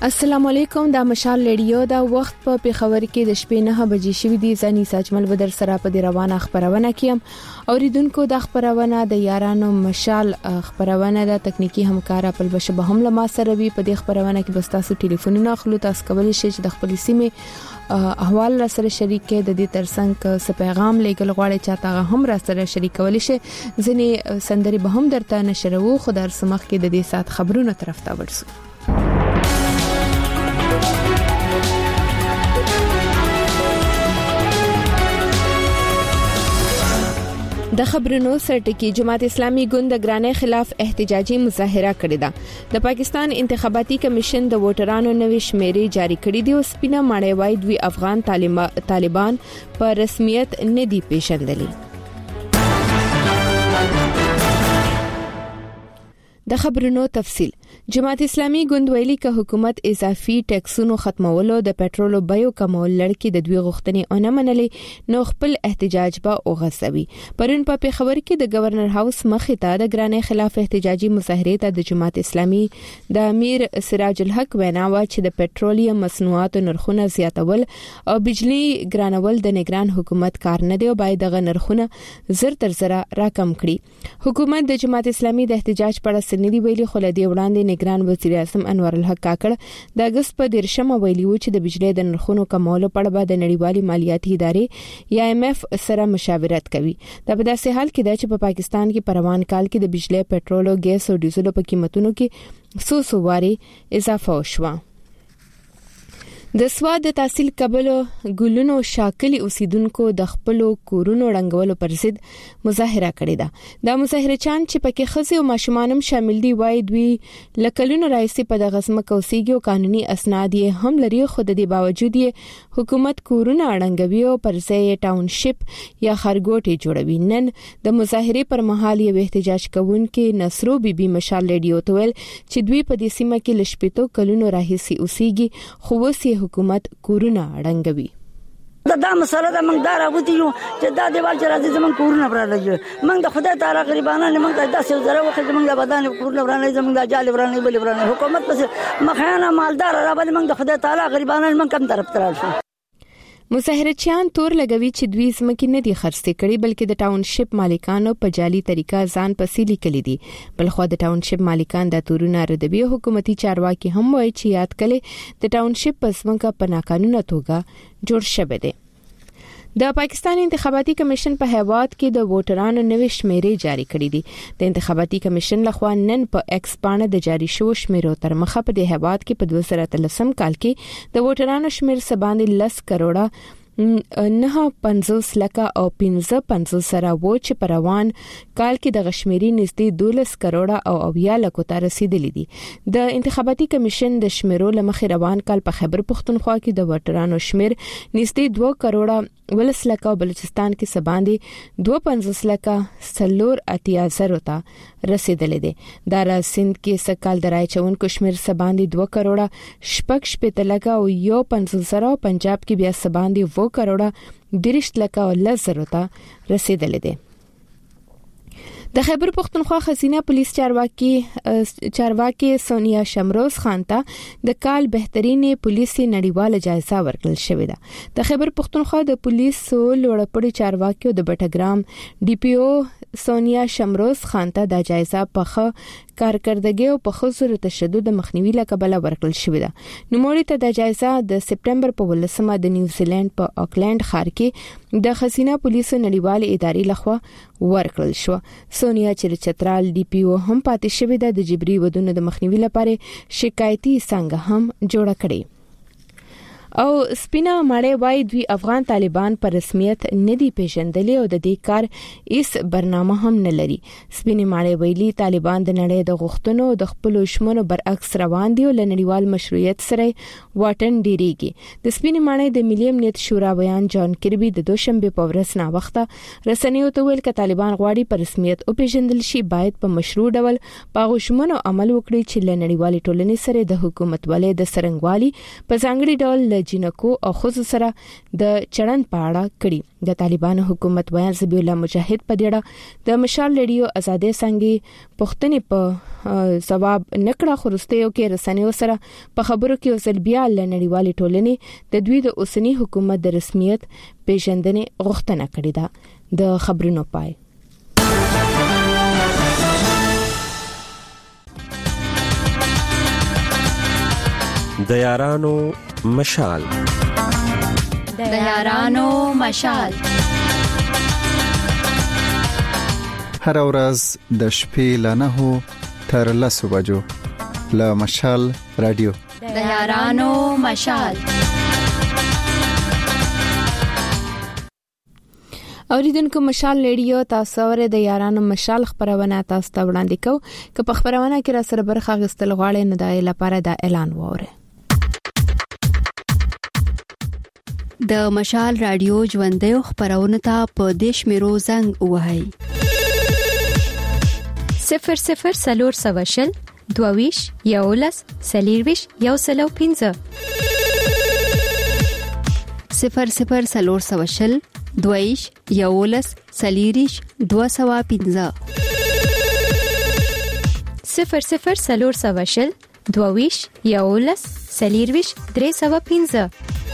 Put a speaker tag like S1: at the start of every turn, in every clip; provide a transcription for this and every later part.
S1: السلام علیکم، دا مشال ریډیو دا وخت په پیښور کې د شپې 9 بجې شوې دي. ځنی ساجمل بدر سره په روانه خبرونه کیم. اوریدونکو د خبرونه د یارانو مشال خبرونه د تکنیکی همکار خپل بشبه هم لما سره وی په دې خبرونه کې بستاسو ټلیفونونه خلو تاسو کولی شئ چې د خپل سیمه احوال را سره شریک کړئ. د دې ترڅنګ څه پیغام لیږل غواړي چاته هم را سره شریک کولی شئ. ځنی سندري به هم درته نشرو. خدای سمخ کې د دې سات خبرونه طرف ته ورسو. د خبرونو سرټکی جماعت اسلامي ګوند د ګرانۍ خلاف احتجاجي مظاهره کړې ده. د پاکستان انتخاباتي کمیشن د ووټرانو نوې شمیرې جاری کړې دي او سپینه ماړی وای دوی افغان طالبان په رسمیت نه دي پیژندلي. د خبرونو تفصيل. جماعت اسلامي ګوند ویلي ک حکومت اضافي ټیکسونو ختمولو د پېټرولو بیو کمول لړکی د دوی غوښتنې او نه منلې نو خپل احتجاج به اوغسوي. پرون په پیښور کې د گورنر هاوس مخې ته د ګرانۍ خلاف احتجاجي مظاهره ته د جماعت اسلامي د امیر سراج الحق وینا و چې د پېټرولیم مصنوعاتو نرخونه زیاتول او بجلی ګرانول د نگران حکومت کار نه دی او باید د نرخونه زر تر زر راکم کړي. حکومت د جماعت اسلامي د احتجاج په اړه سندې ویلي خو لدی وړاندې نگران وزیر اعظم انور الحق کاکړ د اگست په 13 ویلي و چې د بجلی د نرخونو کمولو په اړه د نړیوالې مالیاتي ادارې یا IMF سره مشاورت کوي. دا په داسې حال کې ده چې په پاکستان کې په روان کال کې د بجلی، پېټرول، ګیس او ډیزل په قیمتونو کې څو واري اضافه وشوه. د سواد د تحصیل قبل ګلونو شاکلی اوسیدونکو د خپل کورونو رنگولو پر ضد مظاهره کړې ده. د مظاهره چان چې پکې خزي او ماشومان هم شامل دي وای دوی لکلونو رئیس په د غزمه کوسيږي او قانوني اسناد یې هم لري. خو د دې باوجود یې حکومت کورونه اړنګوي او پر ځای ټاونشپ یا خرګوټي جوړوي. نن د مظاهره پر مهال یو احتجاج کوونکي نصرو بیبي مشال ریډیو ته ویل چې دوی په دې سیمه کې لشپېتو کلونو راهیسي اوسېږي خو وسې حکومت کورونه اړنګوي.
S2: دا مسله د موږ دار اوتی یو چې دا دیوال چې راځي زمون کورونه پراله موږ د خدای تعالی غریبانه نه موږ د 10 زره وخت موږ د بدن کورونه پراله زمون د جال پراله بل پراله حکومت پس مخانه مالدار را باندې موږ د خدای تعالی غریبانه موږ کم طرف ترال شو.
S1: مظاهرچیان تور لګوي چې دوی زمکې نه دي خرڅې کړي بلکې د ټاونشپ مالکانو په جعلي طریقه ځان پسې لیکلي دي. بلخو د ټاونشپ مالکان د تورونه ردوي. حکومتي چارواکي هم وایي چې یاد کړي د ټاونشپ په زمکه په ناقانونه توګه جوړ شوی دی. د پاکستان انتخاباتي کمیشن په هیواد کې د ووټرانو نوې شمیرې جاری کړې دي. د انتخاباتي کمیشن لخوا نن په ایکس باندې د جاری شو شمیرو تر مخه په د هیواد کې په 2013 کال کې د ووټرانو شمیر سباندې 10 کروڑه 9.50 لکه او 15.50 سره و چې په روان کال کې د غشمیري نږدې 12 کروڑه او 9 لکه ته رسیدلې دي. د انتخاباتي کمیشن د شمیرو لمخې روان کال په خیبر پختونخوا کې د ووټرانو شمیر نږدې 2 کروڑه 10 لکه او بلوچستان کې سباندې 2.50 لکه 4.80 ته رسیدلې دي. د سند کې سکال درای چون کشمیر سباندې 2 کروڑه 6.8 لکه او 1.50 او پنجاب کې بیا سباندې 2 کروڑه 10 لکه او 10 ته رسیدلې دي. د خیبر پختونخوا خزینه پولیس چارواکي سونیا شمروز خان ته د کال بهترینه پولیسي نړیواله جایزه ورکړل شوې ده. د خیبر پختونخوا د پولیسو لوړپوړي چارواکي د بټګرام DPO سونیا شمروز خان ته د جایزه په کارکردګي او په خصوصي تشدد مخنیوي لپاره ورکړل شوې ده. نوموړي ته د جایزه د سپټمبر په 18 د نیوزیلند په آکلند ښار کې د خزینه پولیسو نړیواله ادارې لخوا ورکړل شو. سونیا چې چترال DPO هم پاتې شوې ده د جبري ودونو د مخنیوي لپاره شکایتي څنګه هم جوړ کړي. او سپینا ماړی وای دوی افغان طالبان په رسمیت نه دي پیژندلي او د دې کار هیڅ برنامه هم نه لري. سپینې ماړی ویلي طالبان د نړۍ د غوښتنو د خپل شمنو برعکس روان دي او لنړیوال مشروعیت سره واټن ډیریږي. د سپینې ماړی د ملي امنیت شورا بیان جان کربي د دوشنبه په ورځ نا وخته رسنیو ته ویل ک طالبان غواړي په رسمیت او پیژندل شي باید په مشروع ډول په غوښمنو عمل وکړي چې لنړیوال ټولنې سره د حکومت ولې د سرنګوالي په ځانګړي ډول د جنکو او خزو سره د چړن پاړه کړي د طالبانو حکومت ویان زبی الله مجاهد په ډیره د مشال لړیو آزادې څنګه پښتنې په ثواب نکړه خورستیو کې رسنیو سره په خبرو کې وسل بیا لنړیوالې ټولنې د دوی د اوسنی حکومت د رسمیت پیژندنې غوښتنه کړې ده د خبرونو پای
S3: د یارانو مشال
S4: د یارانو مشال
S5: هر ورځ د شپې ل 9 تر 10 بجو له مشال رادیو
S4: د یارانو مشال.
S1: اوریدونکو مشال لړیو تاسو ور د یارانو مشال خبرونه تاسو ته وړاندې کوم چې په خبرونه کې را سره برخه غستل غواړي نه د لپاره د اعلان وره.
S4: د مشال رادیو ژوندې خبرونه ته په دیش میرو زنګ وهاي
S6: 00 سلور سواشل دوویش یولس سلیرویش یوسلو 15
S4: 00 سلور سواشل دویش یولس سلیریش 215
S6: 00 سلور سواشل دوویش یولس سلیرویش 315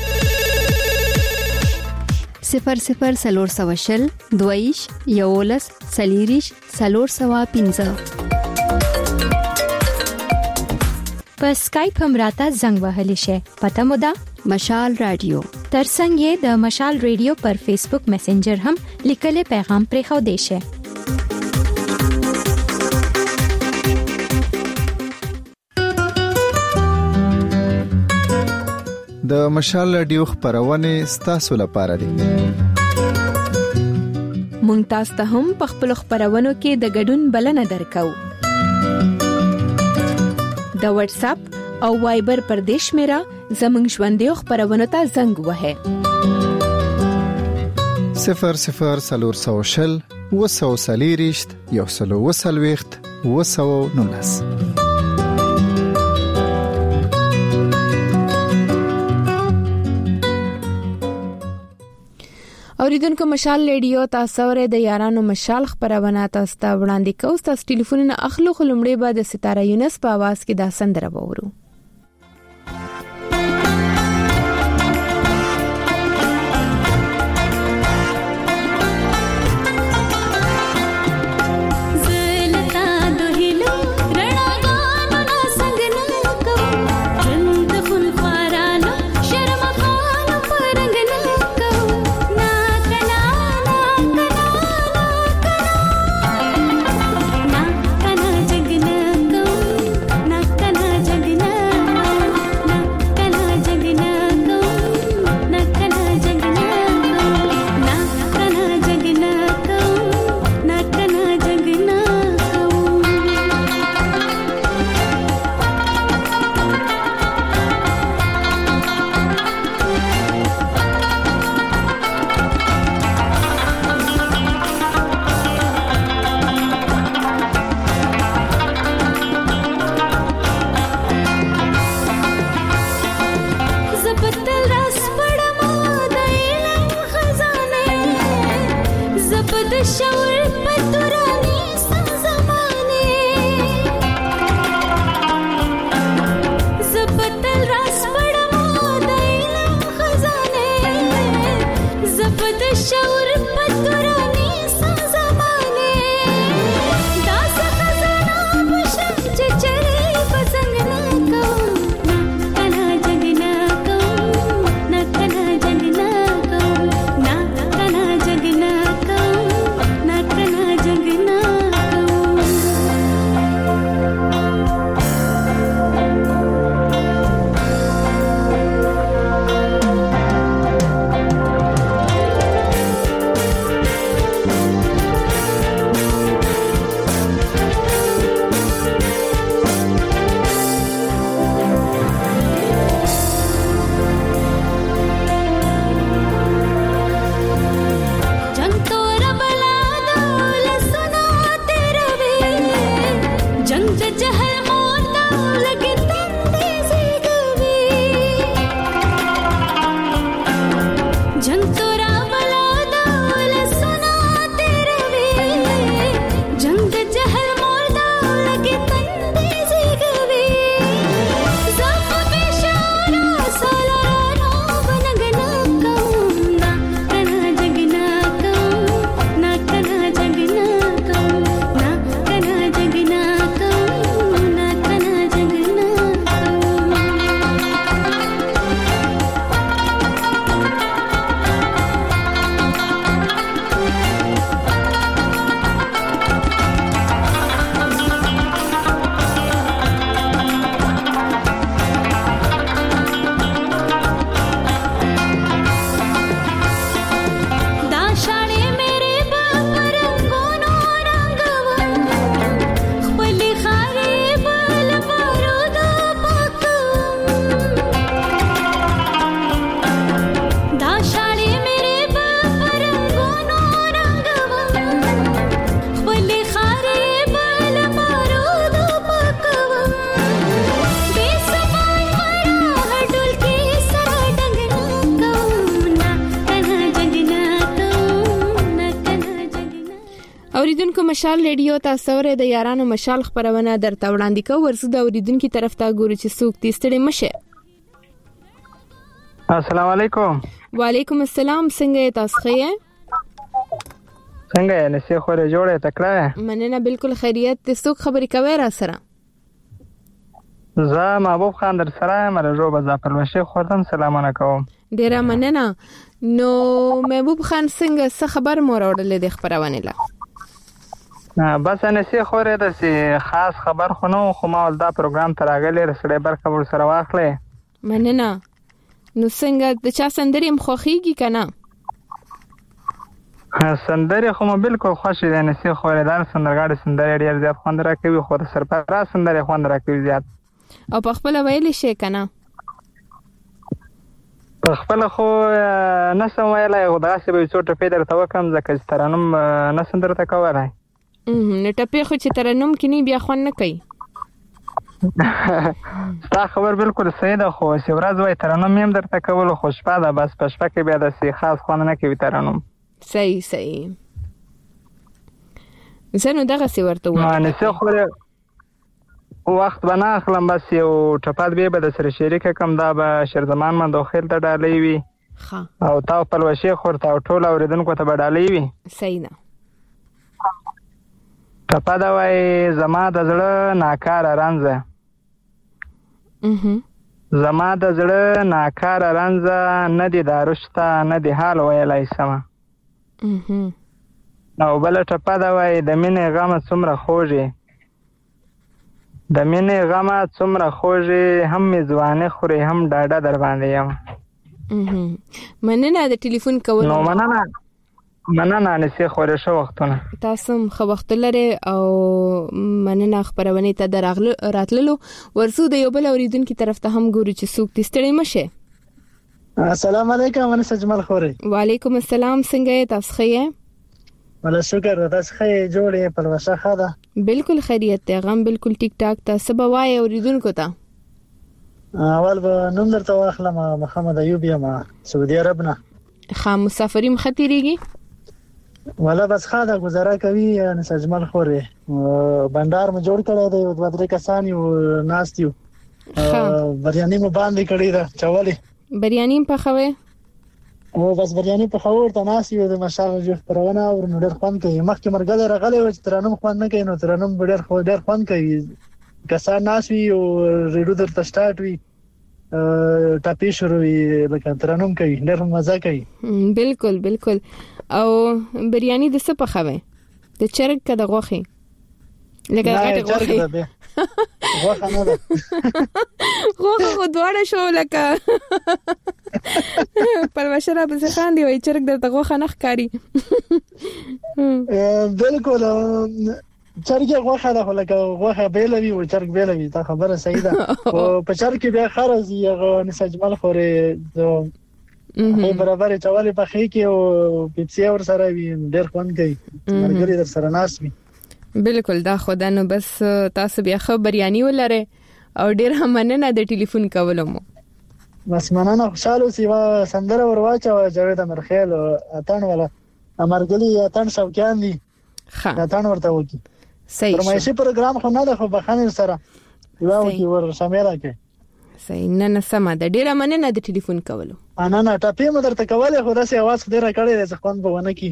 S4: 00 سلور سواشل دویش یولس سلیریش 315
S6: په سکایپ هم راته زنګ وهلی شي پته مو ده
S4: مشال رادیو
S6: ترڅنګ یې د مشال رادیو پر فیسبوک میسنجر هم لیکل پیغام پرې خو دی شي.
S5: د مشال رادیو خبرونه ستاسو لپاره دي.
S1: مونږ تاسو ته هم په خپل خبرونو کې د ګډون بلنه درکو. د واتس اپ او وایبر پر دیش میرا زمنګ ژوندې خبرونه ته زنګ وهه
S5: 00 سلور سواشل وسو سلیریشت یوسلو وسلويخت وسو نونس.
S1: اوریدونکو مشال لړیو تاسو ور د یارانو مشال خبرونه تاسو ته وړاندې کوم. تاسو ټلیفون نه اخلو خلمړې بعد ستاره یونس په आवाज کې دا سندره وورو. اوریدونکو مشال ریډیو تاسو ورې د یارانو مشال خبرونه درته وړاندې کوو. ورسو د اوریدونکو طرف ته ګورو چې څوک تیستړي مشه.
S7: السلام علیکم.
S1: وعلیکم السلام. څنګه تاسو ښه؟
S7: څنګه یې نسی خوره جوړه تکړه؟
S1: مننه بالکل خیریت. څوک خبرې کوي را سره؟
S7: زه محبوب خان در سره مرجو بزاپل وشي خوردم. سلامونه کوم.
S1: ډیره مننه. نو محبوب خان څنګه څه خبر مو راوړل د خبرونه لا؟
S7: بس نسی خوره د خاص خبر خو نو خو ما ول دا پروګرام تراغلی رسړې برخه ور سره واخلې.
S1: مننه. نو څنګه د چا سندرې مخوخيږي کنه؟
S7: سندرې خو مو بالکل خوشې ده. نسی خوره دار سندرګاډي سندرې ډېر زیات خوند راکوي. خو د سرپرست سندرې خوند راکوي زیات.
S1: او په خپل ویل شي کنه؟
S7: په خپل خو نسم ویلای. خو داسې به څو ټپې درته وکم ځکه چې ترنم نسم درته کولای.
S1: نو ټپې خو چې ترنم کې نه بیا خوند نه کوي.
S7: ستا خبر بالکل صحیح ده. خو چې ورځ وای ترنم هم درته کول خو شپه ده. بس په شپه کې بیا داسې خاص خوند نه کوي ترنم.
S1: صحیح. زه نو دغه څه ورته وایم.
S7: نسی خوره وخت بنا اخلم. بس یو ټپات به د سره شریک کم. دا به شرزمان مندوخیل ته ډالۍ وي. او تاو پلوشي خورته او ټول اوریدونکو ته به ډالۍ وي.
S1: صحیح ده.
S7: ټپا دا وای زما د زړه ناکار رانځه. زما د زړه ناکار رانځه نه دی دارشته نه دی حال ویلای سمه. او بل ټپا دا وای د مینې غم څومره خوږی. د مینې غم څومره خوږی هم میزوانه خوري هم ډاډه در باندې یم.
S1: مننه د ټلیفون کول.
S7: نو مننه نسی خوره شو وختونه.
S1: تاسو خو وخت لري او مننه خبرونه ته راتللو. ورسو د یو بل اوریدونکو طرف ته هم ګورو چې څوک تستړي مشه.
S8: السلام علیکم. انا سجمل خوري.
S1: وعلیکم السلام. څنګه تاسو ښه؟
S8: ولا شکر. تاسو ښه جوړې په لوشه خاله؟
S1: بالکل خیریت ته. غم بالکل ټیک ټاک. تاسو به وای اوریدونکو ته
S8: اول به نوم درته واخلم. محمد ایوب یم سعودي عرب نه.
S1: خام مسافریم خطرېږي
S8: ولا بس خاله گزاره کوي. انا سجمل خوري. بندر مو جوړ کړی دی. 2-3 کسان یو ناستیو. بریاني مو باندې کړی دا چولې.
S1: بریاني په خوي
S8: او بس بریاني په خور ته ناستیو د مشال جو پرونه او نور خوان کوي. مخکې مرګله راغلی و چې ترنم خوان نه کوي. نو ترنم ډېر خوان کوي. کسان ناسوي او ریډو درته سٹارټ وي. ټاپي شروع وي لکه ترنم کوي. ډېر مزه کوي.
S1: بالکل. او بریاني د څه په خوي؟ د چرګ کده غوخي لکه غټه غوخي.
S8: غوخه نه ده.
S1: غوخه خو دواړه شو لکه پرمشره به ځخان دی وای چرګ درته غوخه نه ښکاری.
S8: بالکل چرګ غوخه ده لکه غوخه بیلوي او چرګ بیلوي. دا خبره صحیح ده. او په چرګ کې بیا خرز یغه نسجمل خوري. هي برابر چوالې په خې کې او پیپسي ور سره وي. ډېر خوند کوي. مرګري در سره ناس وي.
S1: بالکل. دا خدانو بس تاسو بیا خبر یاني ولره او ډېر مننه د ټلیفون کولو مو.
S8: بس مننه. خوشاله سیوا سندره ورواچو جوید امرخیل اتن ولا امرګلی اتن شوکان دي. اتن ورته وکی.
S1: صحیح.
S8: فرمایشي پروګرام خو نه ده خو بخانه سره یو کی ور شامل کې.
S1: صحیح. نه سم ده. ډېر مننه د ټلیفون کولو.
S8: نه ټاپې مو درته کوله خو داسې आवाज ډېر کړی دی ځکه په ونه کې.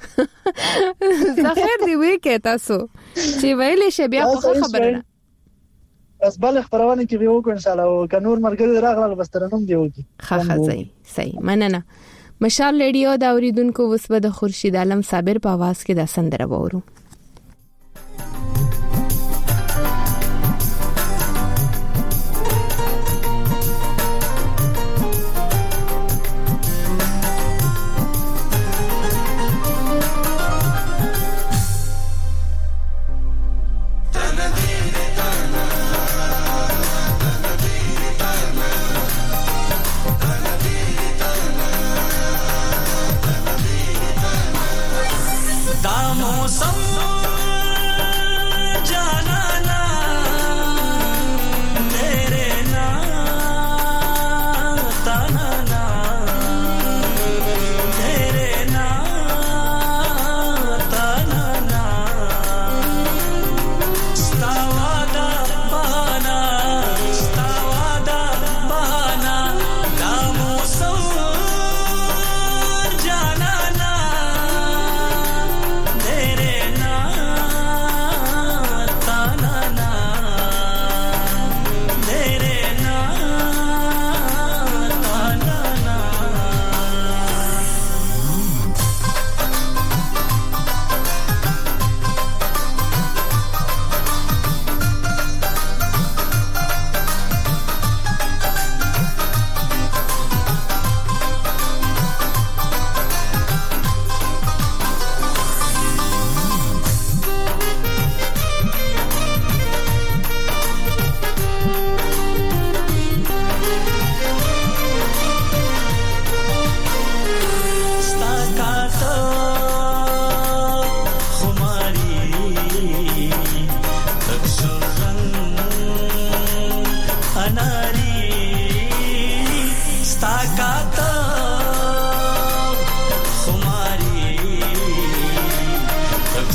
S1: زخیر دی وی کې تاسو چې ویلې شی بیا خو خبره نه.
S8: بس بل خبرونه کې به وکړو ان شاء الله. او کنور مرګ راغله بس ترنم دی وکی.
S1: صحیح. مننه. مشال ریډیو دا اوریدونکو وسبه د خورشید عالم صابر په आवाज کې د سندره وورو.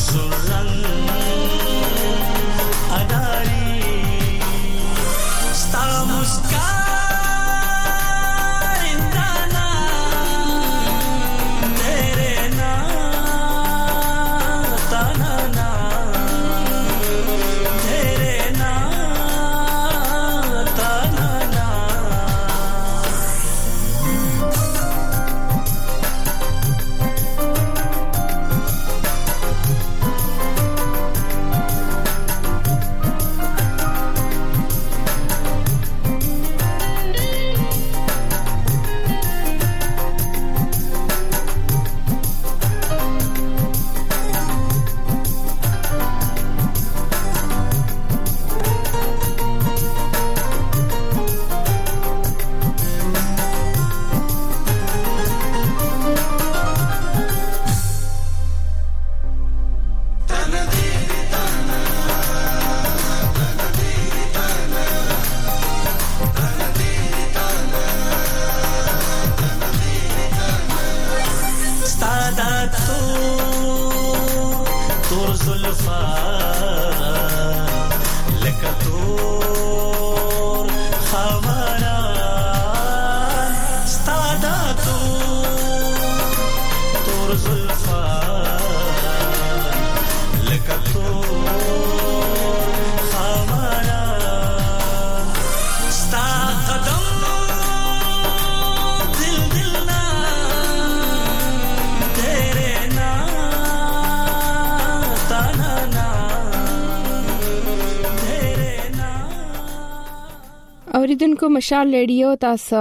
S1: اوریدونکو مشال ریډیو تاسو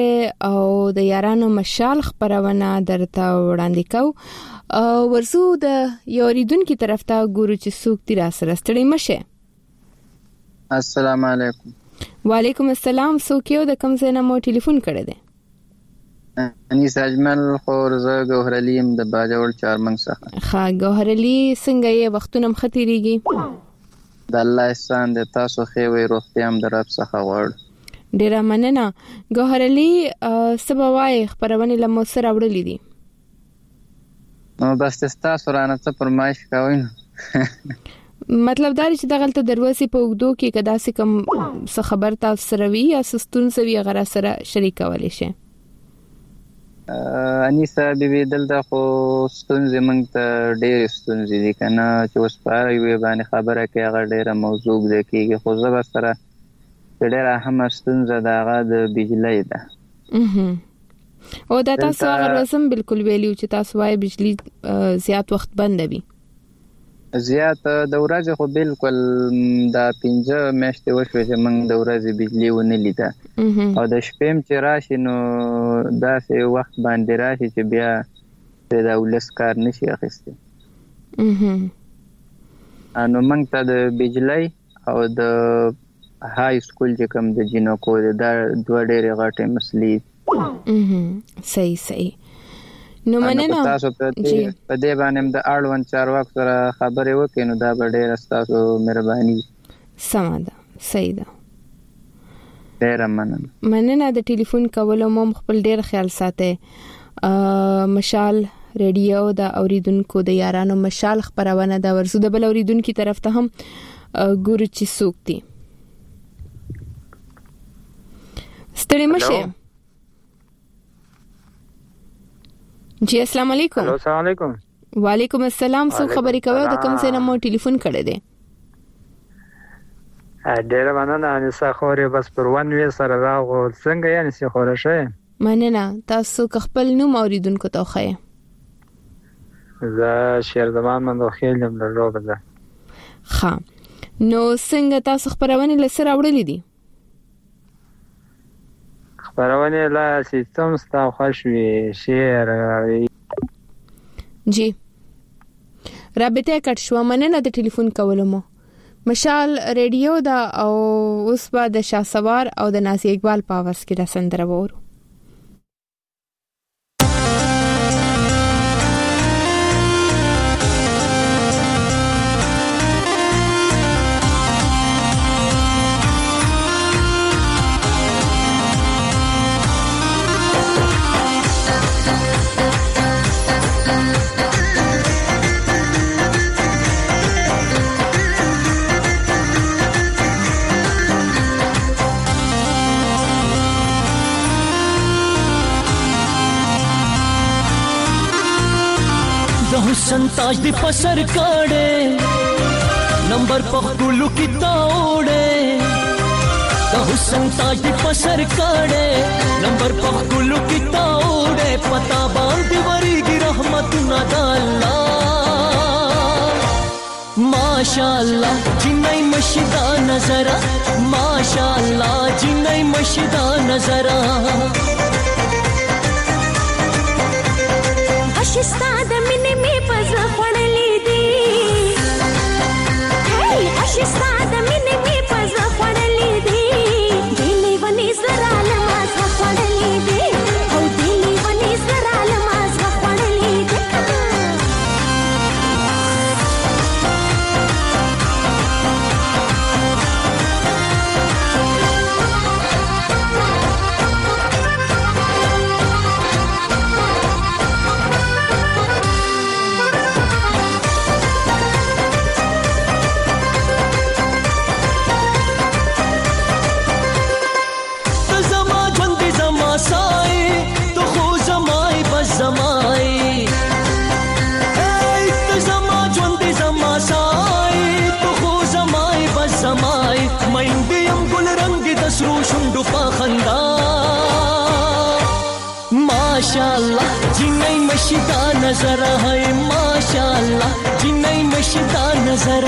S1: او د یارانو مشال خبرونه درته وړاندې کو ورسو د یوریدونکو طرف ته ګورو چې څوک تیر سره ستړي مشه.
S9: السلام علیکم.
S1: وعلیکم السلام. څوک یو د کوم ځای نه مو ټلیفون کړی دی؟
S9: انیس اجمل خورزه ګوهرلیم د باجوړ چارمنګ څخه.
S1: ها ګوهرلی څنګه یې وختونه مختیریږي؟
S9: د الله احسان د تاسو خوي روغتیا هم در رب څخه غواړم.
S1: ډیره مننه ګوهرلی. سبوای خبرونه لمو سره وړلې دي.
S9: نو بس تاسو رانه څه فرمایش کوئ؟
S1: مطلب دا چې دغلت دروازه په وګدو کې کدا سې کوم څه خبر تاسو سره وی یا سستون سوي غره سره شریکول شي.
S9: انیسا بیبي دلته خو ستونزې موږ ته ډېرې ستونزې دي کنه چې اوس په یوه باندې خبره کې هغه ډېره موضوع ده کېږي خو زه به سره ډېره اهمه ستونزه ده هغه د بجلی ده.
S1: او دا تاسو هغه رسم بالکل ویلیو چې تاسو وايي بجلی زیات وخت بند وي.
S9: زیات د ورځې خو بالکل دا 15 میاشتې وشوه چې موږ د ورځې بجلی ونه لیده او د شپې چې راشي نو داسې وخت باندې راشي چې بیا د ولس کار نشي اخیستی. نو موږ ته د بجلی او د های سکول چې کوم د جینوکو دا دوه ډېرې غټې مسلې.
S1: صحیح. نو مننه
S9: تاسو په دې باندې د اړوند چارواکو سره خبرې وکړئ نو دا به ډېره تاسو مهرباني.
S1: سمه ده. صحیح ده.
S9: ډېره
S1: مننه د ټلیفون کولو مو خپل ډېر خیال ساتئ. مشال ریډیو د اوریدونکو د یارانو مشال خبرونه د ورسو د بل اوریدونکو طرف ته هم ګورو چې څوک دي. ستړي مشه. جی السلام علیکم.
S7: السلام علیکم.
S1: وعلیکم السلام. څو خبرې کوي د کوم ځای نه مو ټلیفون کړی دی؟
S7: ډېر مننه انیسا خورې بس پر ون وی سره راغو څنګه یې انیسا خورې شه؟
S1: مننه. تاسو خپل نوم اوریدونکو ته خو
S7: زه شیر زمان مندوخیل یم له روبه ده.
S1: ها نو څنګه تاسو خبرونه لسره وړلې دي؟
S7: خبرونه لا سیستم ستا خوشوي شیر
S1: جی رابطه کټ شو. مننه د ټلیفون کولو مو. مشال ریډیو دا او اوس بعد د شاسوار او د ناصر اقبال په आवाज کې را سندره وورو.
S10: د حسن تاج دی پسر کړه نمبر پخلو کی تاوړه د حسن تاج دی پسر کړه نمبر پخلو کی تاوړه پتا باندې ورګي رحمتنا د الله ماشاءالله جنای مشدا نظر ماشاءالله جنای مشدا نظر
S11: اشستا د مینې می پز خړلې دي هی اشستا د مینې می پز خړلې دي دلی ونی زرا لماز خړلې دي او دلی ونی زرا لماز خړلې دي
S10: माशाअल्लाह जिन्नई मशीदा नजर है माशाअल्लाह जिन्नई मशीदा नजर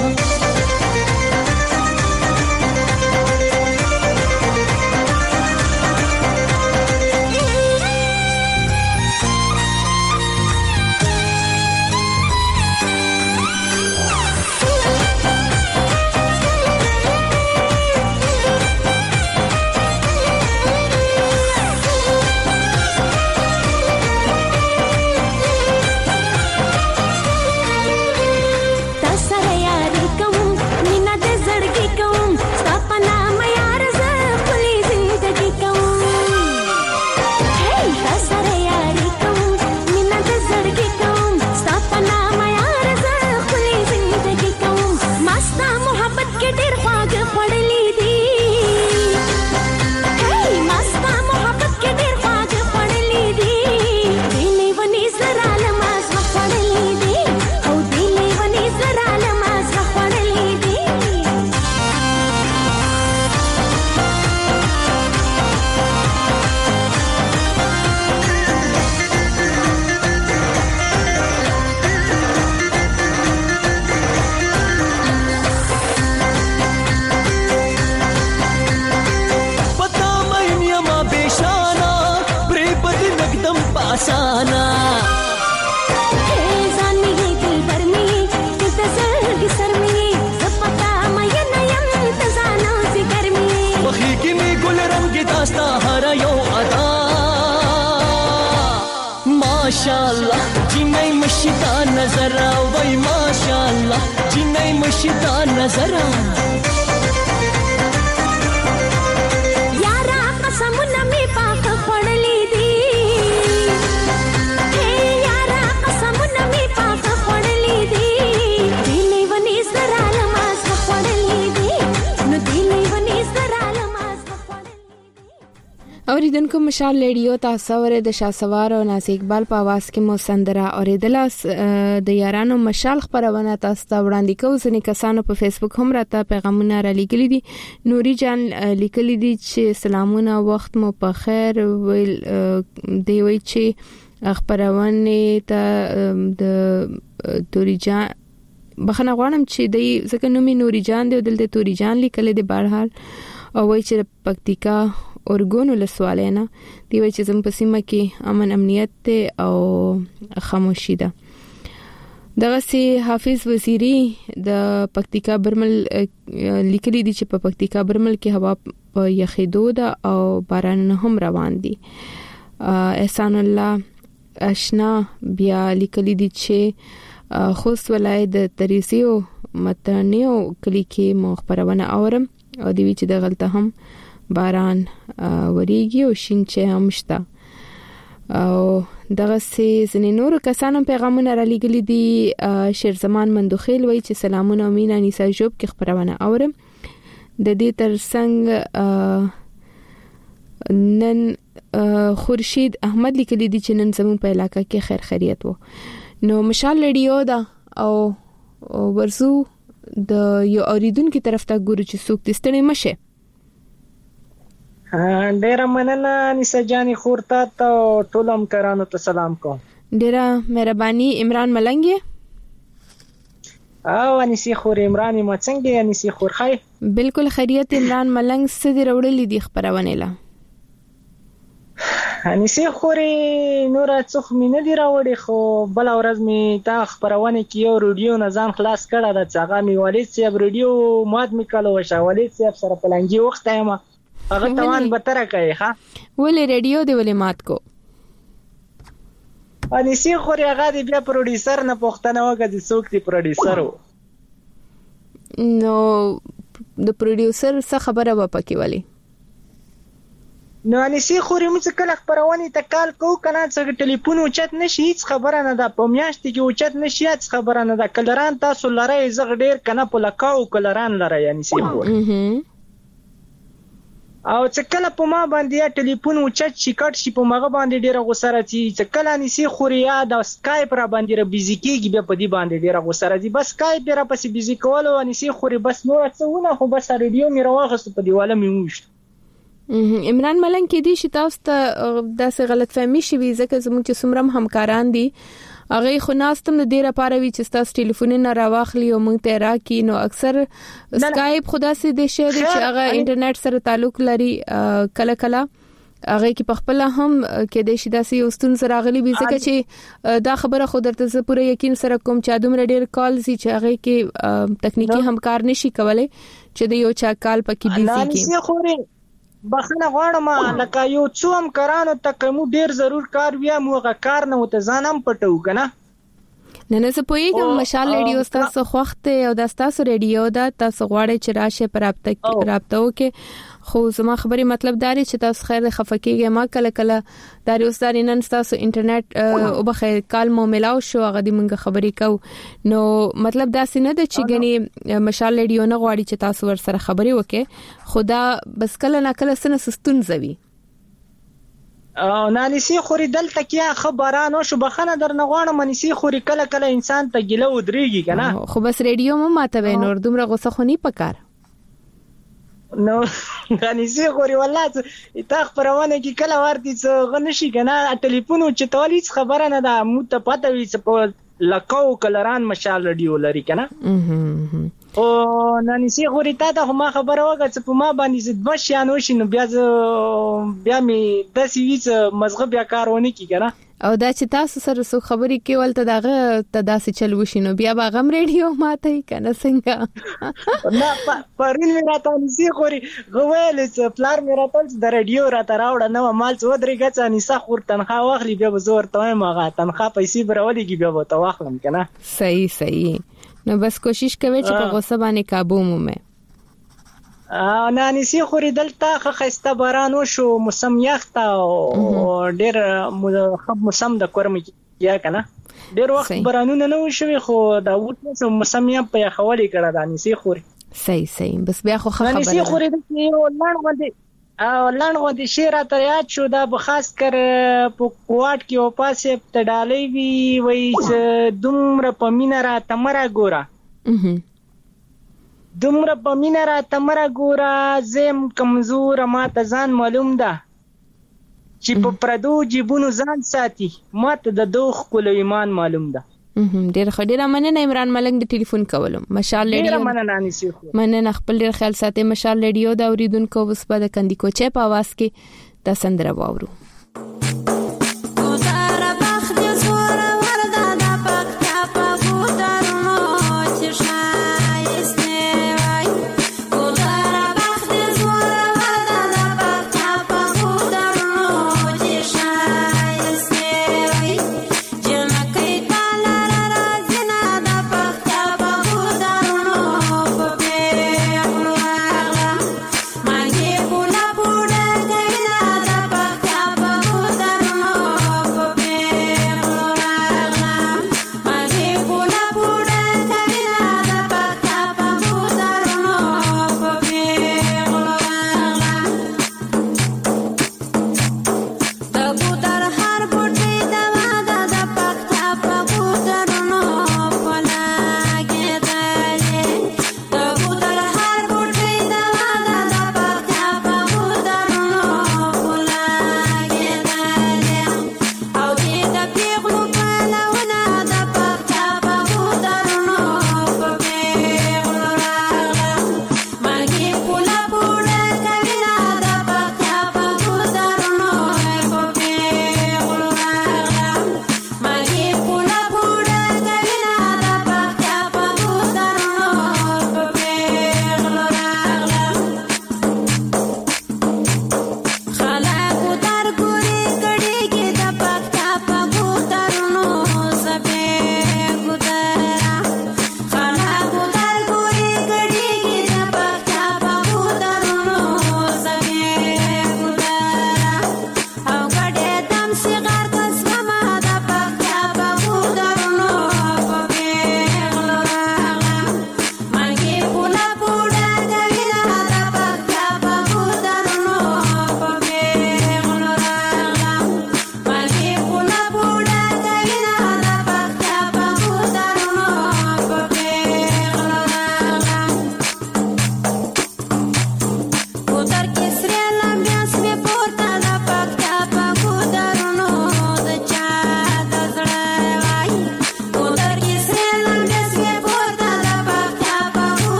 S10: माशाअल्लाह जिन्नई मशीदा नजर वही माशाअल्लाह जिन्नई मशीदा नजर
S11: यारा कसम नमी पाक पड़ली दी हे यारा कसम नमी पाक पड़ली दी दिली वनी जरा नमाज पड़ली दी न दिली वनी जरा नमाज पड़ली
S1: اوریدونکو مشال ریډیو تاسو ورې د شاسوار او ناز اقبال په आवाज کې مو سندره اوریدلاس د یارانو مشال خبرونه تاسو ته وړاندې کوو ځنې کسانو په فیسبوک هم راته پیغامونه را لګلي دي نوري جان لیکلي دي چې سلامونه وخت مو په خیر ویل دی وی چې خبرونه ته د توري جان بخنه غواړم چې د ځکه نومي نوري جان دی دلته توري جان لیکل دي بهرحال او وی چې پکتیکا اورګونو لسوالینا دی وی چې زم په سیمه کې امن امنیت ته او خاموشي ده دغه سي حافظ وزیری د پکتیکا برمل لیکلي دي چې په پکتیکا برمل کې هوا په یخېدو ده او باران هم روان دي احسان الله آشنا بیا لیکلي دي چې خوست ولایت د تریسیو متنیو کلی کې مخبرونه اورم او دی چې د غلطه هم باران وریږي او شین چې هم شته او دغه سي زنی نور کسانو پیغامونه را لګلي دي شیر زمان مندوخیل وای چې سلامونه مینا نیسا جوب کې خبرونه اورم د دې ترڅنګ نن خورشید احمد لیکلي دي چې نن زموږ په علاقې کې خیر خیریت وو نو مشال رادیو دا او ورزو د یو اوریدونکو طرف ته ګورو چې څوک دستنه مشه.
S12: ډیره مننه نسا جانی خورتا ته ټول همکارانو ته سلام کوم.
S1: ډیره مهرباني. عمران ملنګ
S12: او انسی خور عمران ما څنګه انسی خور خای؟
S1: بالکل خیریت. عمران ملنګ څه دی وړلې دی خبرونه لا؟
S12: انسی خوري نور څخ مين دی راوړي خو بل ورځ می تا خبرونه کیو رادیو نظام خلاص کړه د څنګه می والد صاحب رادیو مات می کالو وشا والد صاحب سره پلانګي وخت ایم هغه توان به تر کوي ها
S1: ولې رادیو دی ولې مات کو؟
S12: انسی خوري هغه دی بیا پروډوسر نه پوښتنه وکړه چې څوک دی پروډوسر وو.
S1: نو د پروډوسر څه خبره و پکې والی؟
S12: نو انسی خوري موږ کله خبرونه ته کال کو کنه چې ټلیفون اوچت نشي هیڅ خبره نه ده. په میاشت کې اوچت نشي هیڅ خبره نه ده. کلران تاسو لره زغ ډیر کنه په لکاو کلران لره انسی خوري او چې کله په ما باندې ټلیفون اوچت شي کټ شي په مغه باندې ډیره غوسره چی چې کله انسی خوري د سکایپ را باندې را بيزي کیږي به په دې باندې ډیره غوسره دي. بس سکایپ را پسې بيزي کولو انسی خوري بس نو څونه خو بس رادیو می راوغست په دیواله می وښت.
S1: عمران ملنګ کې دي چې تاسو ته داسې غلط فهمي شي ځکه زموږ چې څومره همکاران دي هغه خو ناستم د ډیره پاره وی چې تاسو ټلیفون نه راواخلی او مونږ ته راکی. نو اکثر سکایپ خدا سي د شه چې هغه انټرنیټ سره تعلق لري کله کله هغه کې پخپل هم کې د شي داسې یوستون سره غلي وي ځکه چې دا خبره خو درته زه پوره یقین سره کوم چې ادم ډیر کال سي چې هغه کې تکنیکی همکار نشي کولای چې د یو چا کال پکې بيزي کی.
S12: بخنه غواړم لکه یو څو همکارانو ته کوم ډیر ضرور کار ویا موغه کار نه وته ځانم پټو کنه.
S1: نه زه پوهیږم مشال رادیو تاسو خوخت او د تاسو رادیو دا تاسو غواړئ چې راشه پر رابطه وکي خو زما خبري مطلب داري چې تاسو خیر خفقېږئ ما کله کله داري اوس داري نن تاسو انټرنیټ او بخیر کال مو ملاو شو هغه د منګه خبري کو نو مطلب دا سینه د چې غني مشال رادیو نه غواړي چې تاسو ور سره خبري وکي خدا بس کله نه کله سن سستون زوي
S12: نانسی خوري دلته کې خبرانو شو بخنه در نه غواړم نانسی خوري کله کله انسان ته ګیله ودرېږي کنه
S1: خو بس رادیو مو ماته نور دومره غوسه خونی پکار
S12: نو نانسی خوري والله ته خبرونه کې کله ورتي څه غنشي کنه ټلیفون چې تولیز خبره نه ده مو ته پته وي چې په لکاو کلران مشال رادیو لري کنه او نانسی خوري ته ما خبره وکړه چې په ما باندې زد بشانو شنو بیا می د سیویز مزغه بیا کارونه کی کنه
S1: او دا چې تاسو سره سو خبرې کول ته دغه تداسې چل وشینو بیا باغم رادیو ماته کنه څنګه
S12: نه پرین راته نسی خوري غوېل چې پلار مې راته د رادیو راته راوړ نه مال څو درې غڅ نسا خور تنخوا واخلي بیا زور ته ماغه تنخوا پیسې برولېږي بیا وته واخلم کنه
S1: صحیح نو بس کوشش کوي چې په غوسه باندې काबू مومه
S12: نانسی خوري دلته خسته باران وشو موسم یخته او ډېر خب موسم د کورم یا کنه ډېر وخت بارانونه نه وشوي خو دا وټ موسم یې په خولي کړه نانسی خوري
S1: صحیح بس بیا خو خبره
S12: نانسی خوري د لړ غوډي شیر ته یاد شو دا بخاص کر په کوټ کې او پاسه تډالې وی وای دومره پمینه را تمره ګورا دومره پمینه را تمره ګورا زم کمزور ما ته ځان معلوم ده چې په پردو جيبونو ځان ساتي ماته د دوخ کول ایمان معلوم ده
S1: ډېر خډيره مننه عمران ملنګ د ټلیفون کولم مشال رادیو مننه خپل ډېر خیال ساتي مشال رادیو دا اوریدونکو وس په د کندي کوچه په आवाज کې د سندره واورو
S11: Bye.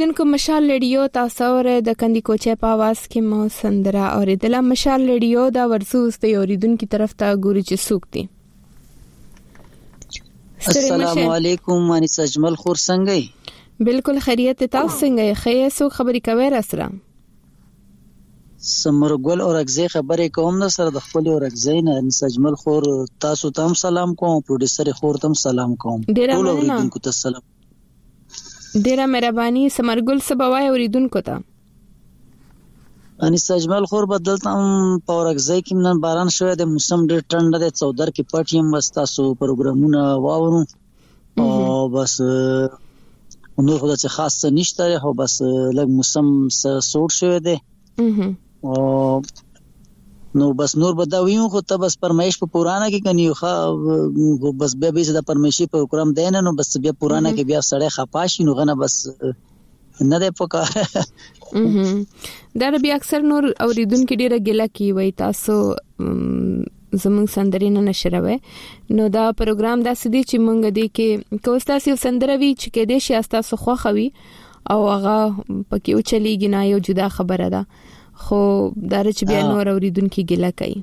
S1: اوریدونکو مشال رادیو تاسو ور د کندي کوچه په आवाज کې مو سندره اوریدل. مشال رادیو دا ورسوس ته اوریدونکو طرف ته ګوري چې سوکتي.
S13: السلام علیکم انیس اجمل خور څنګه یې؟
S1: بالکل خیریت تاسو څنګه یې؟ خیر سو خبري کوي را سره
S13: سمرګل او رغزي خبرې کوم نه سره د خپل او رغزي نه انیس اجمل خور تاسو ته سلام کوم پروډوسر خور ته سلام کوم ټول اوریدونکو ته سلام. ډیره مهرباني. سمرګل سبوای اوریدونکو ته انیس اجمل خور بدلته په ورغزي کې نن باران شوی د موسم ډېر ټنډه د 14 کې پټیم وستاسو پروګرامونه واورو او بس نور خو د خاص نشته خو بس لږ موسم سوړ شوی دی او نو بس نور بداویو خو ته بس پرمایش په پورانه کې کنيو خو بس بیا به د پرمایشي پروګرام دین نو بس بیا پورانه کې بیا سړی خپاشي نو غنه بس نه ده پکا
S1: دا بیا اکثر نور اوریدونکو ډیره ګیله کی وای تاسو زمون سندرینه نشروي نو دا پروګرام دا سدي چې مونږ دې کې کوستاسي سندروي چې کې دې شاستا سو خوخوي او هغه پکې او چلیږي نه یو جدا خبره ده خو دا چې بیا نور اوریدونکو ګیله کوي.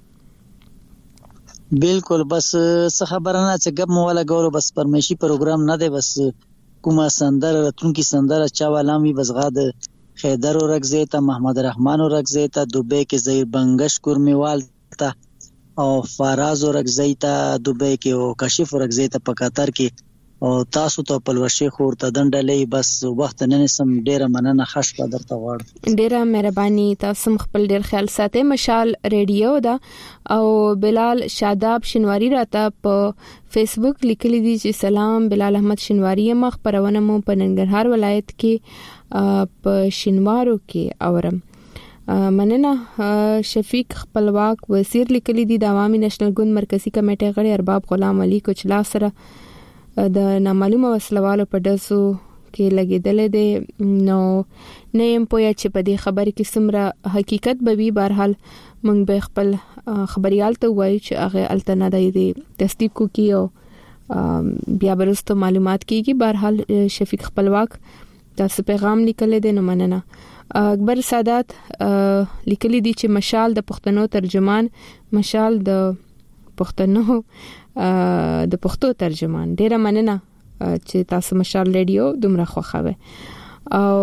S13: بالکل بس څه خبره نه چې ګب مو ولا ګورو بس پرمایشي پروګرام نه دی بس کومه سندره راتونکي سندره چا ولامي بس غاد خیدر اورغزی ته محمد رحمان اورغزی ته دوبه کې زهیر بنگش کورمیوال ته او فراز اورغزی ته دوبه کې او کشف اورغزی ته په قطر کې او تاسو ته پلوشي خور ته دندلې بس وخت نن سم ډیره مننه خش په درته وړ.
S1: ډیره مهرباني. تاسو خپل ډیر خیال ساتئ. مشال رادیو دا او بلال شاداب شنواری راته په فیسبوک لیکلي دي چې سلام بلال احمد شنواری مخ پرونه مو په ننګرهار ولایت کې په شینوارو کې اورم. مننه. شفیق خپلواک وزیر لیکلي دي د عوامي نېشنل ګوند مرکزی کمیټې غړي ارباب غلام علي کوچلا سره د نامعلومه وسلوالو په دسو کې لګیدل دي نو نه يم پوهه چې په دې خبره کې څومره حقیقت به وي. بهرحال موږ به خپل خبريال ته وایو چې هغه التنه د تصدیق کوي او بیا برسته معلومات کیږي. بهرحال شفیق خپلواک تاسو پیغام لیکل دي نو مننه. اکبر سادات لیکلي دي چې مشال د پښتنو ترجمان مشال د پښتنو د پښتو ترجمان. ډیره مننه چې تاسو مشال رادیو دومره خوښوي. او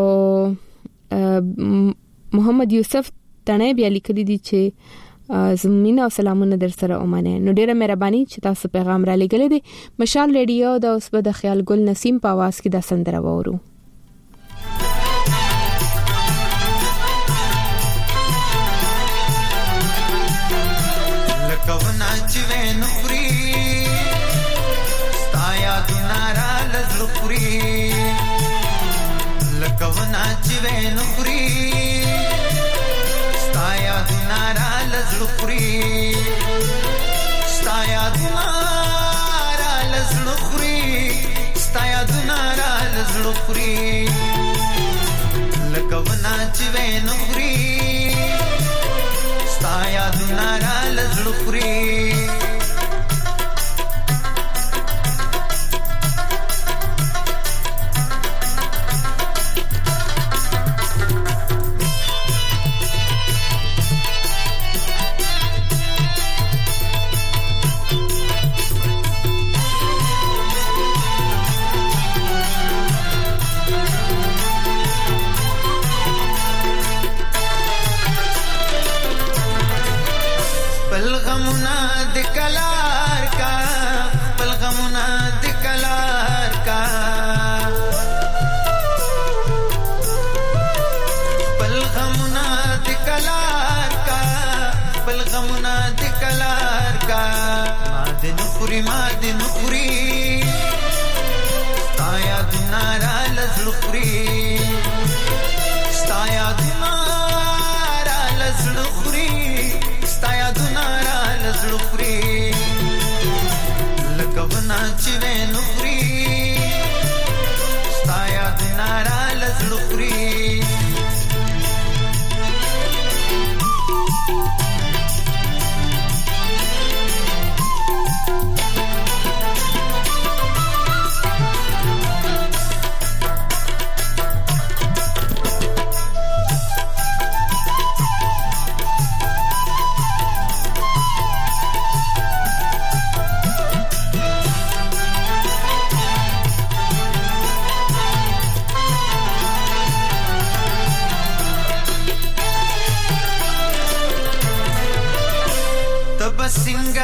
S1: محمد یوسف تنه بیا لیکلي دي چې زمينه او سلامونه در سره اومنه. نو ډیره مهرباني چې تاسو پیغام را لګلې دي. مشال رادیو د اوس په د خیال ګل نسیم په आवाज کې د سندره وورو.
S14: لکونا چوي نخري ستایا دنارا لزلخري ستایا دنارا لزلخري ستایا دنارا لزلخري لکونا چوي نخري ستایا دنارا لزلخري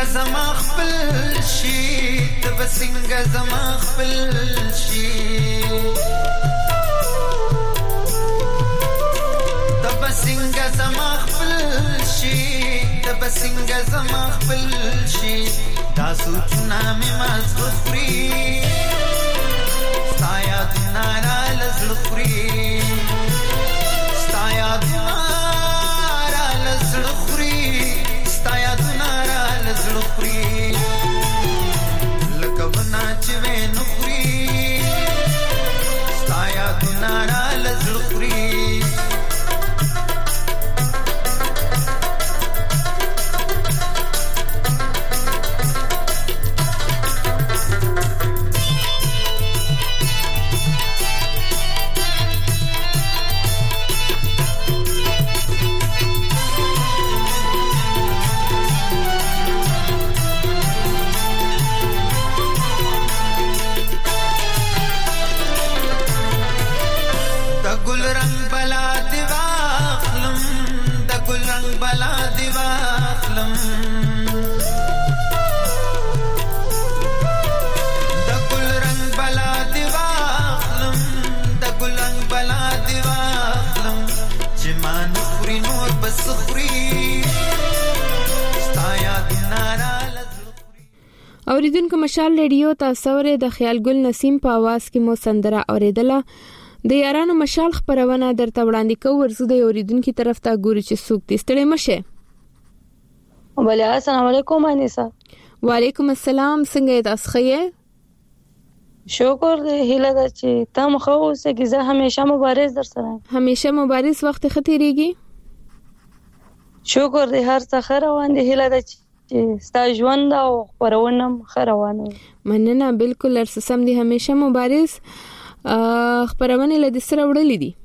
S14: زما خپل شي ته بسنګ زما خپل شي ته بسنګ زما خپل شي ته بسنګ زما خپل شي دا سوچنا مې مازغفري ستایا دنارا لزړخري ستایا دنارا لزړخري ستایا دنارا لزړخري لکه ونا چې وینو خوري ستایا دنارا لزړخري
S1: اوریدونکو مشال ریډیو تاسو ورې د خیال ګل نسیم په आवाज کې مو سندره اوریدله د یارانو مشال خبرونه درته وړاندې کوو ورزو د اوریدونکو طرف ته ګوري چې څوک دې ستړي مشه
S15: بله السلام علیکم انیسا
S1: وعلیکم السلام څنګه تاسو ښه
S15: شکر دې هیله ده چې تاسو خو اوسه زه همیشه مبارز در سره
S1: همیشه مبارز وخت ختیریږي
S15: شکر دې هر څه روان دي هیله ده چې ستا ژوند او خبرونه روانه
S1: مننه بالکل ارسم دي همیشه مبارز خبرونه له سره وړلې دي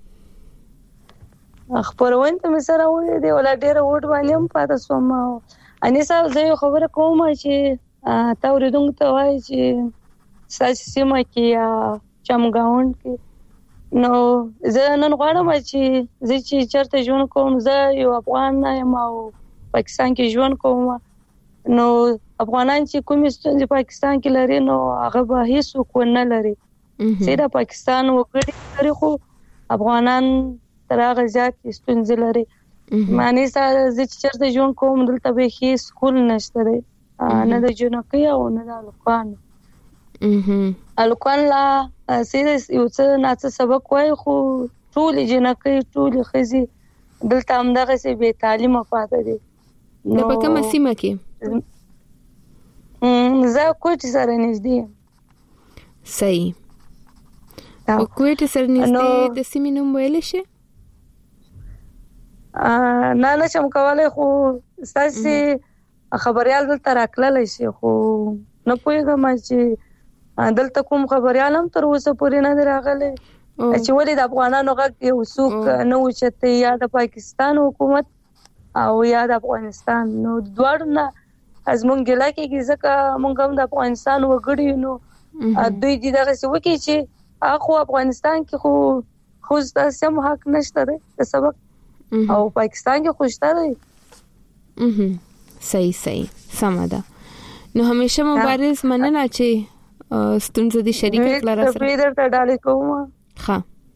S15: خبرونه ته سره وړلې دي ولا ډېر وټ باندې هم پاتې سوم انیسا زه خبره کوم چې تا ورېدونکو ته وایي چې ساسي سیمه کې یا چمګاوند کې نو زه نن غواړم چې زه چې چرته ژوند کوم زه یو افغان یم او پاکستان کې ژوند کوم نو افغانان چې کومې ستونزې پاکستان کې لري نو هغه به هیڅ وکړ نه لري سیده پاکستان وګړي لري خو افغانان تر هغه زیات ستونزې لري معنی سره چې چرته ژوند کوم دلته به هیڅ سکول نشته نه د جنکۍ او نه د الکوان الکوان لا سیده یو څه ناڅه سبق وای خو ټول جنکۍ ټول خزي دلته هم دغه سي به تعلیم پاتې دي
S1: نو په کومه سیمه کې
S15: زه کوټ سره نږدې
S1: صحیح او کوټ سره نږدې د سیمې نوم ویل شي
S15: نه شم کولای خو ستاسو خبريال دلته راکلل شي خو نه پوهیږم چې دلته کوم خبريال هم تر اوسه پورې نه راغلي چې ولې د افغانانو غږ یو څوک نه وچته یا د پاکستان حکومت او یا د افغانستان نو دواړو نه از مونږ لکه ځکه مونږ هم د افغانستان وګړي نو دوی دې دغه څه وکړي چې اخو افغانستان کې خو تاسو هم حق نشته د سبق او پاکستان کې خوشته دی
S1: صحیح سمه ده نو همیشه مبارز مننه چې ستونزې دي شریکه کړه سره
S15: پیډر ته ډالې کوم
S1: ها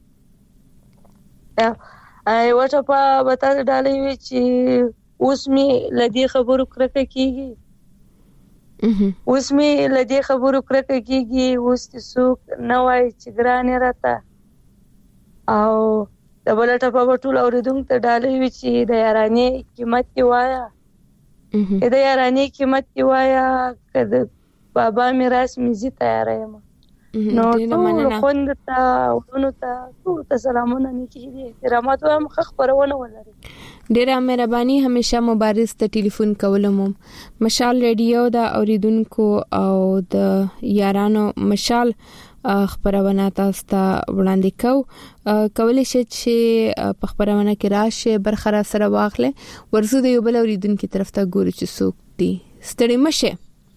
S15: وټه په وتا ډالې وی چې اوس می لدی خبرو کرکه کیږي اوس می لدی خبرو کرکه کیږي اوس څوک نه وای چې ګرانه راته او د بلټه په ټول اوریدونکو ته ډالې وی چې د یارانې قیمت دی وایا د یارانې قیمت دی وایا کده بابا میراث میزي تیار یم نو ټول خوند ته ورونو ته ټول سلامونه نکي دي احترامات هم خبرونه ولري
S1: ډیره مهرباني همیشه مبارز ته ټلیفون کولم مشال ریډیو دا اوریدونکو او د یارانو مشال خبرونه تاسو ته وړاندې کولای شئ چې په خبرونه کې راشه برخه سره واخلې ورزو د یو بل اوریدونکو طرف ته ګوري چې څوک دي ستړي مشه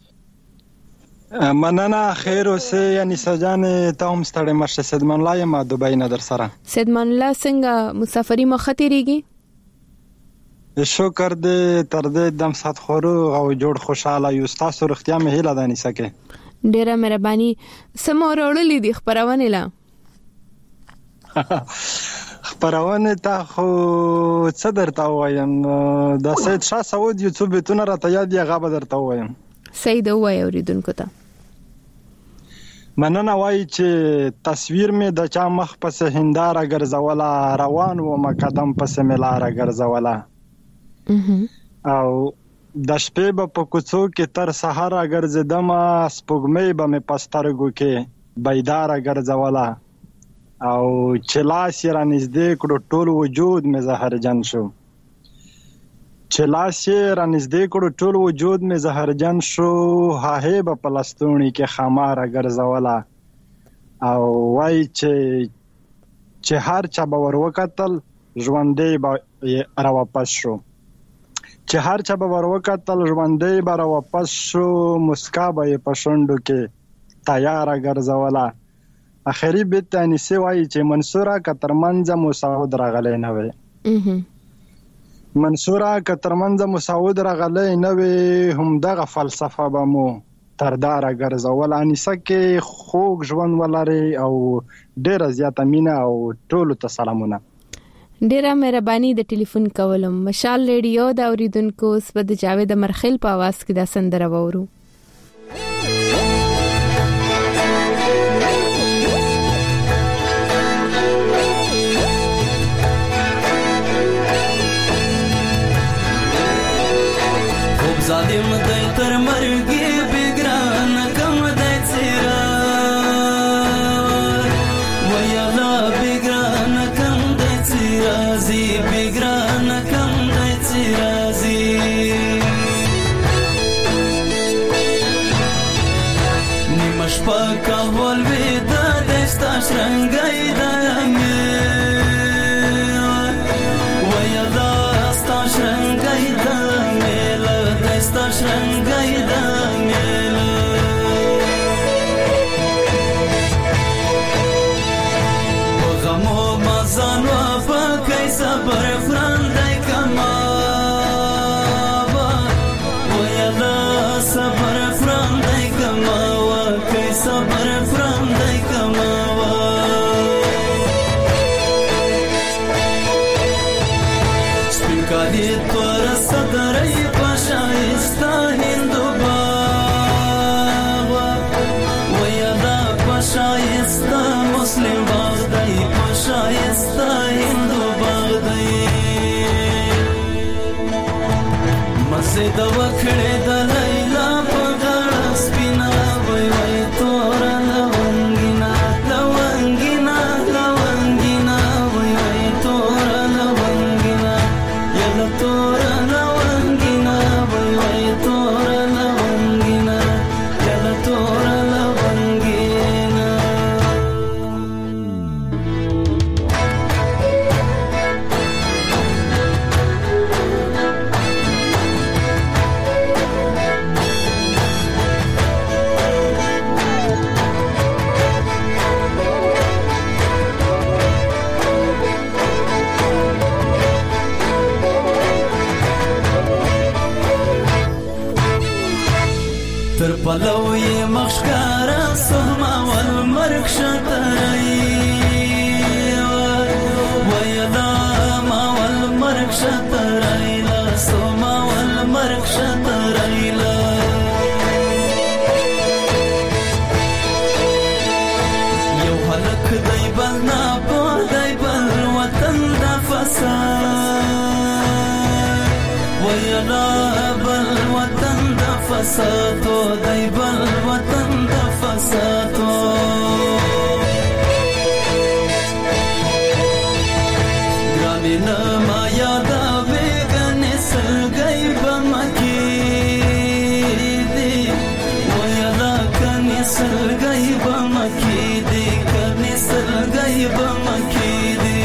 S7: مننه خیر اوسه یعنی سجان ته هم ستړي مشه سیدمان الله یم دوبۍ نه در سره
S1: سیدمان الله څنګه مسافری مخ تیریږي
S7: شکر دې تر دې دم سات خورو او جوړ خوشاله یو تاسو رښتیا مې هیله ده نسکه.
S1: ډیره مهرباني. سمور اورلې دي خبرونه لا
S7: خبرونه تا خو څه درته وایم د سید شاه سعود یوټیوب ته راته یاد یې غابه درته وایم.
S1: سید وای اوریدونکو ته
S7: مننه وای چې تصویر می د چا مخ پس هنداره ګرځولا روان و مقدم پس ملاره ګرځولا او د شپې په کوڅو کې تر سحر ګرځدم سپوږمۍ به می پسترګو کې بيدار ګرځولا او چلاس را نږدې کړو ټول وجود می زهرجن شو. چلاس را نږدې کړو ټول وجود می زهرجن شو هاهه په پلستونی کې خمار ګرځولا او وای چې هر چا باور وکتل ژوندې به را واپس شو. چې هر چا باور وکتل ژوندې به را واپس شو مسکا به په شونډو کې تیار ګرځولا. اخري بیت انیسه وای چې منصوره کترمنځ مسعود راغلی نه وي. منصوره کترمنځ مسعود راغلی نه وي هم دغه فلسفه به مو تردار ګرځول انیسه کې خوږ ژوند ولري او ډیره زیاته مینه او ټولو ته سلامونه.
S1: ډیره مهرباني د ټلیفون کولم. مشال ریډیو دا اوریدونکو سپد جاوید مرخیل په आवाज کې دا سندره وورو.
S10: ظالم دای تر مرګي بګران کم دای چیرې ویلا بګران کم دای چیرې زی بګران کم دای چیرې زی نیمش پکا ول وې د دستا شرنګای دانګې ویلا ستا شرنګای شرنګای د میله په غمو مزان و په کای صبر فرندای کما و یلا صبر فرندای کما و کای صبر فرندای کما سپینکالی تور صدرای شایسته هندو باغ ویدا شایسته مسلم باغ دی شایسته هندو باغ دی مسجد وکړه د لیلا په غاړه سپینا وای وای تور لونګینا لونګینا لونګینا وای وای تور لونګینا یلا تور تر پلوی مخشکارا سهما والمرک شترئی ویدا ما والمرک شترئی لا سهما والمرک شترئی لا یو حلق دی بلنا پو دی بل وطن دا فساد ویدا بل وطن دا فسادو دی بل وطن دا فسادو گرانی نما یادا بیگنی سلگئی بمکی دی ویدا کنی سلگئی بمکی دی کنی سلگئی بمکی دی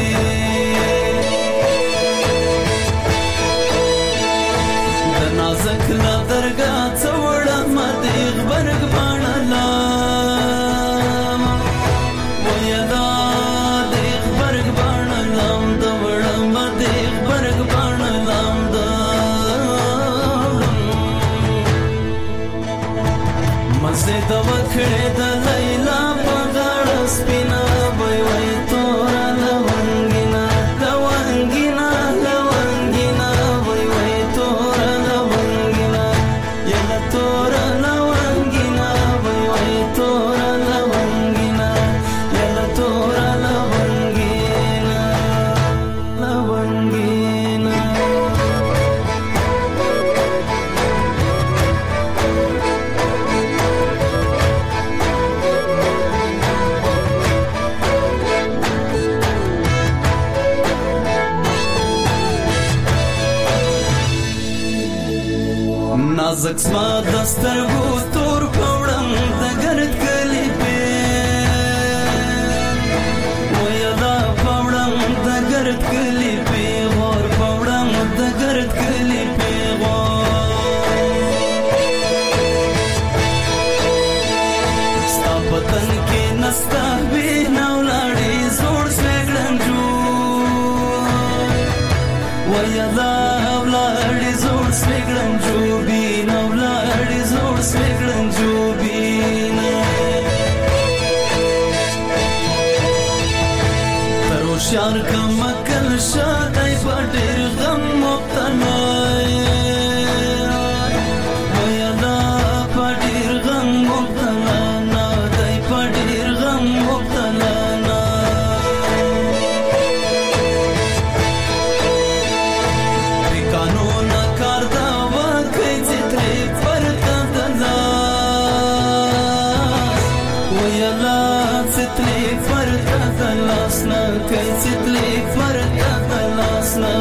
S10: دنازک لا درگاہ څوړه مدیغ برګ باڼلا ویدا دیغ برګ باڼلام دوړه مدیغ برګ باڼلام د نازک زما دسترګو تور پوړم د ګرد کلی په ویلا پوړم د ګرد کلی په غور پوړم د ګرد کلی په غور ستا پتن کې نستا به نولاړي زوړ سګړنجو ویلا ولاړي زوړ سګړنجو شار کم کل شادای په ډېر غم مبتلا ویلا په ډېر غم مبتلا نه دای په ډېر غم مبتلا نه په قانون کار دا وکړي چې ترې پرته دلا ویلا چې ترې پرته دلا سنا کای ستلی فردا بلاسنا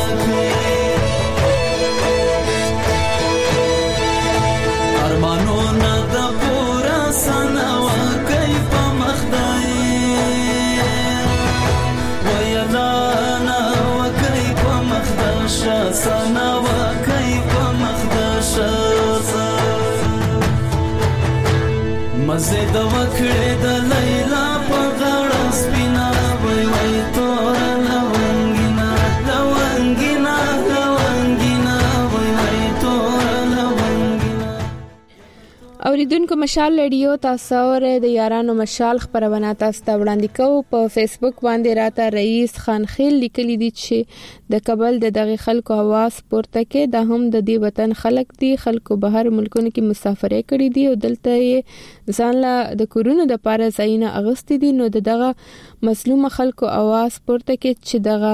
S10: ارمانو نا د پورا سنا وکای په مخدای ویلا نا وکای په مخداش سنا وکای په مخداش مزه د وکړې د لیلا په غاړه سپینا وای تور لونګینا لونګینا لونګینا وای تور لونګینا. اوریدونکو مشال رادیو تاسو ور د یارانو مشال خبرونه تاسو ته وړاندې کوو په فیسبوک باندې راته رئیس خان خیل لیکلی دي چې د کابل د دغه خلکو आवाज پورته کې د هم د دې وطن خلک دي خلکو بهر ملکونو کې مسافرې کړې دي او دلته ځان له د کورونو د پاره ځایونه اغستې دي نو دغه مظلوم خلکو आवाज پورته کې چې دغه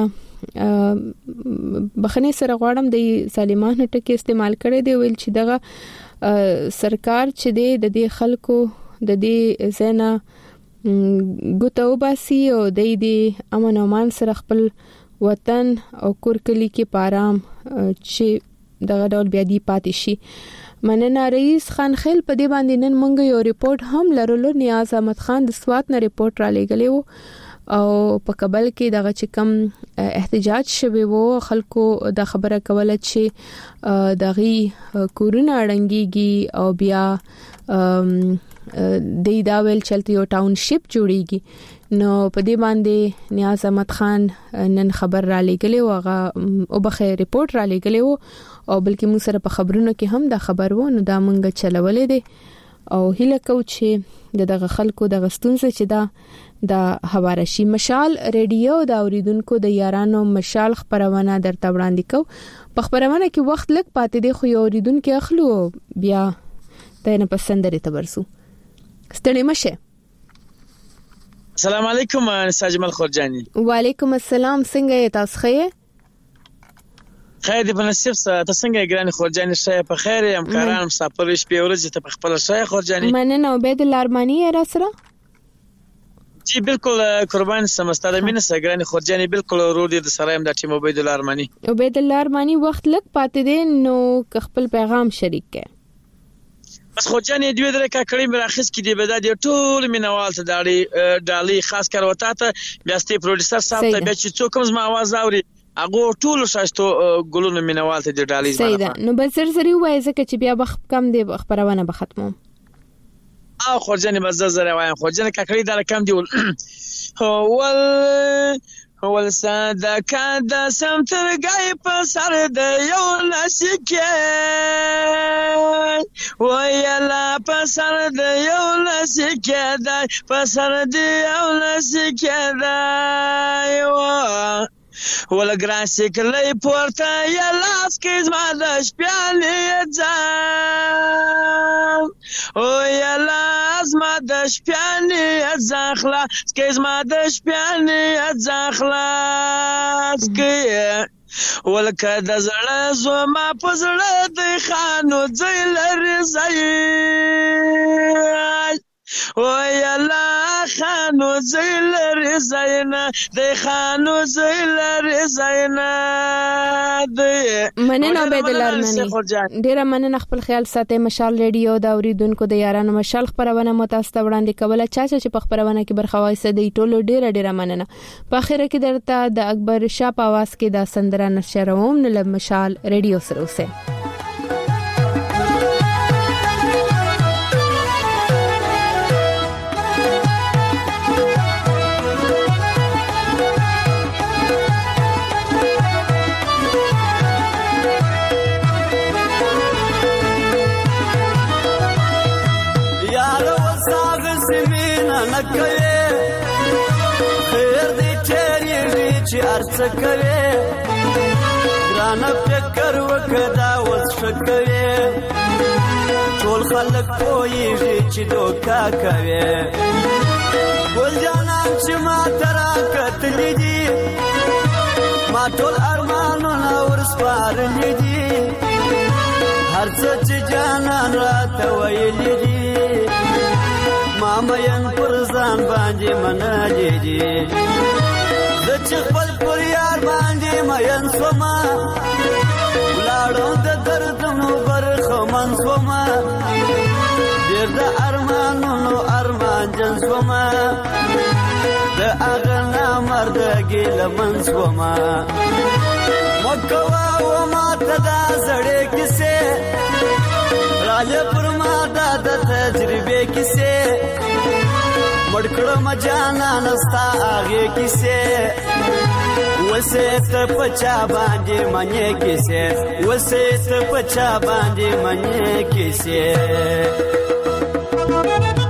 S10: بخنه سره غواړم د ظالمانو ټکی استعمال کړي دی ویل چې دغه سرکار چې د دې خلکو د دې زینا ګوتو باسي او د دې امن او مان سره خپل وطن او کورکلی کې پارام چې دغه ډول بیا دی پاتې شي. مننه رئیس خان خیل په دې باندې نن مونږ یو ریپورت هم لرلو. نیاز احمد خان د سوات نه ریپورت را لګلی وو او په کابل کې دغه چې کم احتجاج شوی وو خلکو د خبره کوله چې دغه کورونه اړنګيږي او بیا د داول چلته یو ټاونشپ جوړیږي. نو په دې باندې نیاز احمد خان نن خبر را لګلی او هغه او بخیر ریپورت را لګلی وو او بلکې موږ سره په خبرونو کې هم دا خبر وو نو دا مونږ چلولې دي او هله کو چې دغه خلکو د غستونځ چې دا د حوارشي مشال رادیو دا اوریدونکو د یارانو مشال خبرونه درته وړاندې کو. په خبرونه کې وخت لږ پاتې دی خو یو اوریدونکو اخلو بیا دنه پسندري تبرسو ستړي مشه.
S16: السلام علیکم ساجمل خورجانی.
S1: وعلیکم السلام څنګه تاسو خیر؟
S16: خیر دی په نصیب تاسو څنګه ګران خورجانی شه په خیر یم کاران مسافر شپې ورځ ته په خپل شه خورجانی.
S1: مننه عبید الله ارمانی را سره
S16: جی بالکل قربان سمستاده مين سګران خورجانی بالکل ورور دي د سرایم د ټیم عبید الله ارمانی.
S1: عبید الله ارمانی وخت لک پاتې دي نو خپل پیغام شریک کړه.
S16: بس خورجانی دوی درې کا کړي مراخص کې دی بداد ټول مینوال ته دالي خاص کار وتا ته بیاستي پروډوسر صاحب ته به چې څوک هم زما आवाज اوري هغه ټول شاشتو ګلونو مینوال ته د ډالي
S1: صحیح ده. نو بس زری وای ځکه چې بیا وخت کم دی خبرونه به ختمو.
S16: او خورجانی بززره وایم خورجانی کا کړي دا کم دی ول صدق د سمترګای په سر د یو لسکه ویلا په سر د یو لسکه د په سر د یو لسکه دا ول ګراسي کله پورته یلاس کې زما د شپالې ځان او یلاس ما د شپالې ځخلا کې زما د شپالې ځخلا کې ولکه د زړه زما په زړه د خانو ځای لري ځای وای الله خانو زلر زینا د خانو زلر زینا د
S1: مننه عبدالله ډیر مننه خپل خیال ساتي مشال ریډیو دا اوریدونکو د یارانو مشال خبرونه متاسف وړاندې کوله چې په خبرونه کې برخه وایسه دی ټولو ډیر مننه په اخر کې درته د اکبر شاه په आवाज کې دا سندره نشروم نل مشال ریډیو سره اوسه
S17: ارڅکوي ګران فکر وکدا وسکوي ټول خلک کوي چې دوکا کوي ګل جانان چې ما ترا کتل دي ما ټول ارمانونه ورسپارل دي هر څه چې جانان راته ویل دي ما مېن پر ځان باندې منالي دي چې خپل پر یار باندې مېن سوما لاړو د دردونو برخه من سوما ډېر د ارمانونو ارمان جن سوما د اغنا مرد ګل من سوما مکوا و ما تدا زړې کیسه راځه پر ما د تجربه کیسه مړکړه مجانا نستا هغه کیسه وسه ته پچا باندې منې کیسه وسه ته پچا باندې منې کیسه